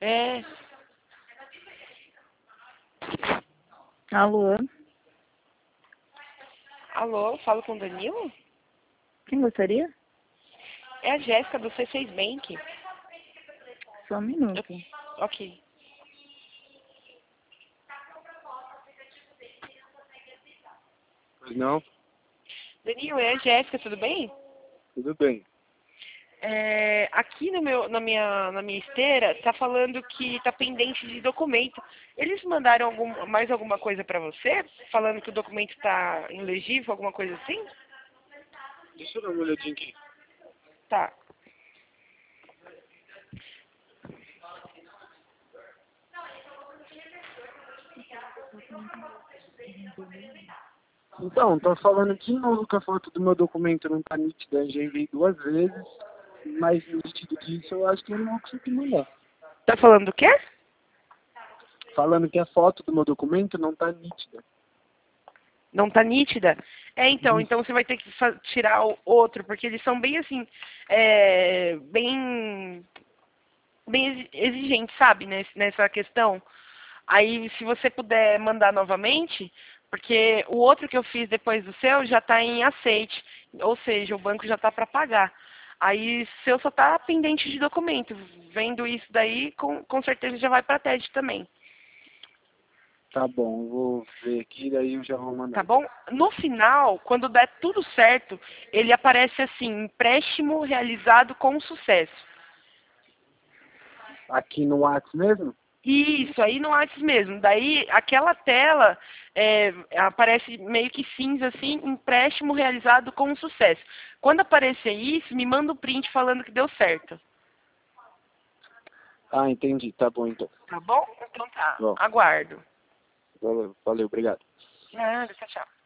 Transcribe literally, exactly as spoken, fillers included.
É. Alô? Alô, falo com o Danilo? Quem gostaria? É a Jéssica do C seis Bank. Só um minuto. Ok. Pois não? Danilo, é a Jéssica, tudo bem? Tudo bem. É, aqui no meu, na, minha, na minha esteira, tá falando que tá pendente de documento. Eles mandaram algum, mais alguma coisa pra você? Falando que o documento tá ilegível, alguma coisa assim? Deixa eu dar uma olhadinha aqui. Tá. Então, tô falando de novo que a foto do meu documento não tá nítida. Já enviei duas vezes. Mais nítido disso, eu acho que eu não vou conseguir mandar. Tá falando do quê? Falando que a foto do meu documento não tá nítida. Não tá nítida? É, então, Isso. então você vai ter que fa- tirar o outro, porque eles são bem assim, é, bem, bem exi- exigentes, sabe, nesse, nessa questão. Aí, se você puder mandar novamente, porque o outro que eu fiz depois do seu já está em aceite, ou seja, o banco já está para pagar. Aí, o seu só está pendente de documento. Vendo isso daí, com, com certeza já vai para a T E D também. Tá bom, eu vou ver aqui, daí eu já vou mandar. Tá bom? No final, quando der tudo certo, ele aparece assim, empréstimo realizado com sucesso. Aqui no WhatsApp mesmo? Isso, aí no WhatsApp mesmo. Daí, aquela tela é, aparece meio que cinza, assim, empréstimo realizado com sucesso. Quando aparecer isso, me manda o print falando que deu certo. Ah, entendi. Tá bom, então. Tá bom? Então tá. Bom, Aguardo. valeu, valeu, obrigado. Nada, tchau, tchau.